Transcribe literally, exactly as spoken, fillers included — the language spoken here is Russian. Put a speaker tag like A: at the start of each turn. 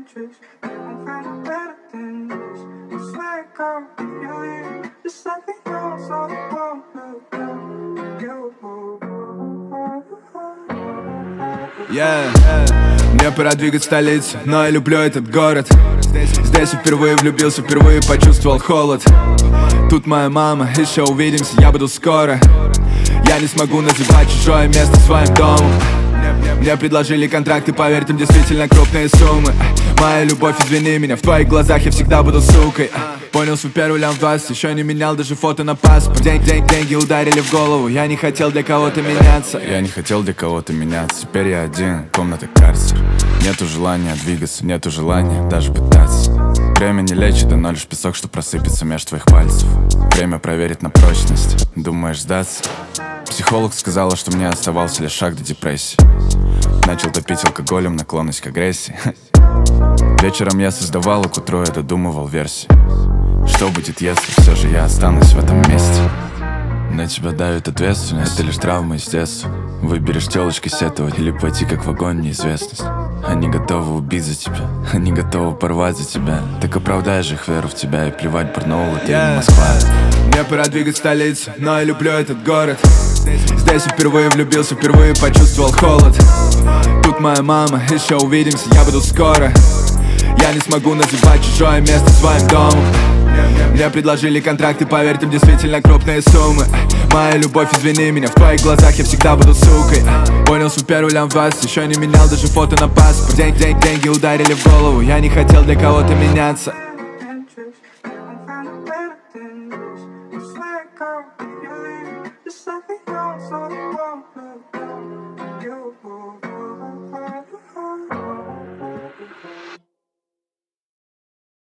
A: chase. You won't find it better than this. I swear, girl, if you leave, just let me know so I won't look down you.
B: Yeah. Мне пора двигать столицу, но я люблю этот город. Здесь я впервые влюбился, впервые почувствовал холод. Тут моя мама, еще увидимся, я буду скоро. Я не смогу называть чужое место своим домом. Мне предложили контракты, поверь, там действительно крупные суммы. Моя любовь, извини меня, в твоих глазах я всегда буду сукой. Понял свой первый лям в двадцать, еще не менял даже фото на паспорт. День, день, деньги ударили в голову, я не хотел для кого-то меняться.
C: Я не хотел для кого-то меняться, теперь я один, комната карцер. Нету желания двигаться, нету желания даже пытаться. Время не лечит, но лишь песок, что просыпется меж твоих пальцев. Время проверит на прочность, думаешь сдаться? Психолог сказала, что мне оставался лишь шаг до депрессии. Начал топить алкоголем, наклонность к агрессии. Вечером я создавал, а к утру я додумывал версии. Что будет, если все же я останусь в этом месте? На тебя давит ответственность, это лишь травма из детства. Выберешь телочкой сетовать или пойти как в огонь неизвестность. Они готовы убить за тебя, они готовы порвать за тебя. Так оправдай же их веру в тебя и плевать, Барнаул, это yeah. не Москва.
B: Мне пора двигать столицу, но я люблю этот город. Здесь я впервые влюбился, впервые почувствовал холод. Тут моя мама, еще увидимся, я буду скоро. Я не смогу называть чужое место своим домом. Мне предложили контракты, поверь, там действительно крупные суммы. Моя любовь, извини меня, в твоих глазах я всегда буду сукой. Понял свой первый лям в двадцать, еще не менял даже фото на паспорт. День, день, деньги ударили в голову, я не хотел для кого-то меняться.